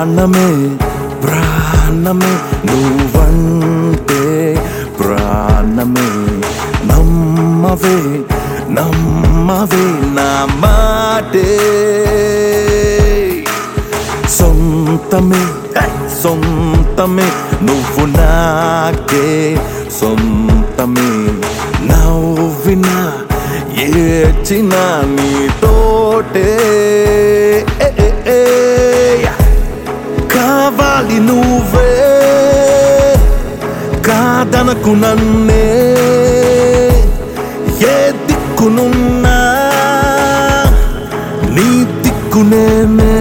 ప్రాణమే ప్రాణమే నువ్వంటే ప్రాణమే నమ్మవే నమ్మవే నా మాటే సొంతమే సొంతమే నువ్వు నాకే సొంతమే నవ్వినా ఏడ్చినా నీతోటే కావాలి నువ్వే కాదనకు నన్నే ఏ దిక్కునున్నా నీ దిక్కునేనే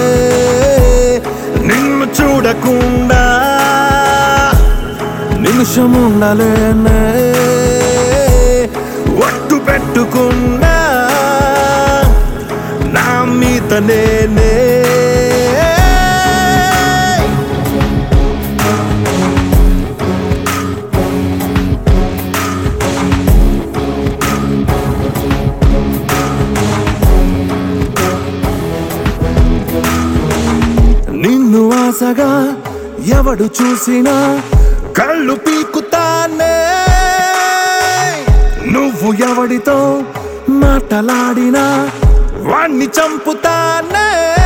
నిన్ను చూడకుండా నిమిషముండలేనే ఒట్టు పెట్టుకున్నా నా మీద నేనే నిన్ను ఆశగా ఎవడు చూసినా కళ్ళు పీకుతానే నువ్వు ఎవడితో మాటలాడినా వాణ్ణి చంపుతానే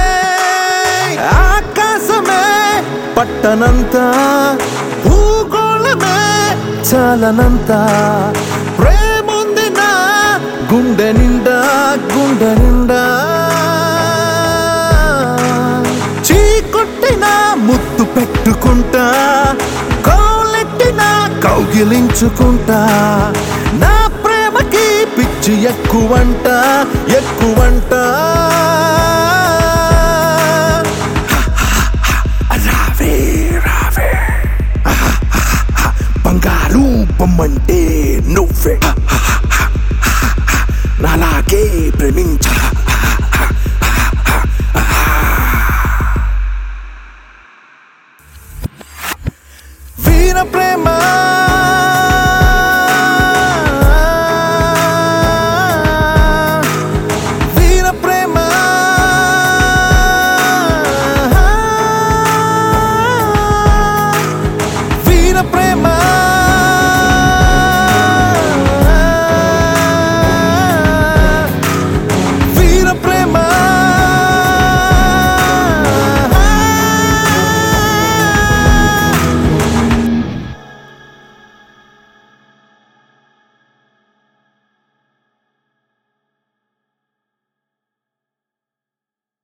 ఆకాశమే పట్టనంత భూగోళమే చాలనంత ప్రేముంది నా గుండె నిండా గుండె నిండా చీకొట్టినా ముత్తు పెట్టుకుంటా కోలెట్టినా కౌగిలించుకుంటా నా ప్రేమకి పిచ్చి ఎక్కువంట ఎక్కువంట